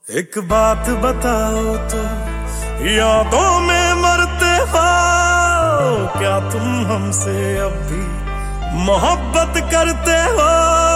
एक बात बताओ तो, यादों में मरते हो क्या तुम हमसे अब भी मोहब्बत करते हो?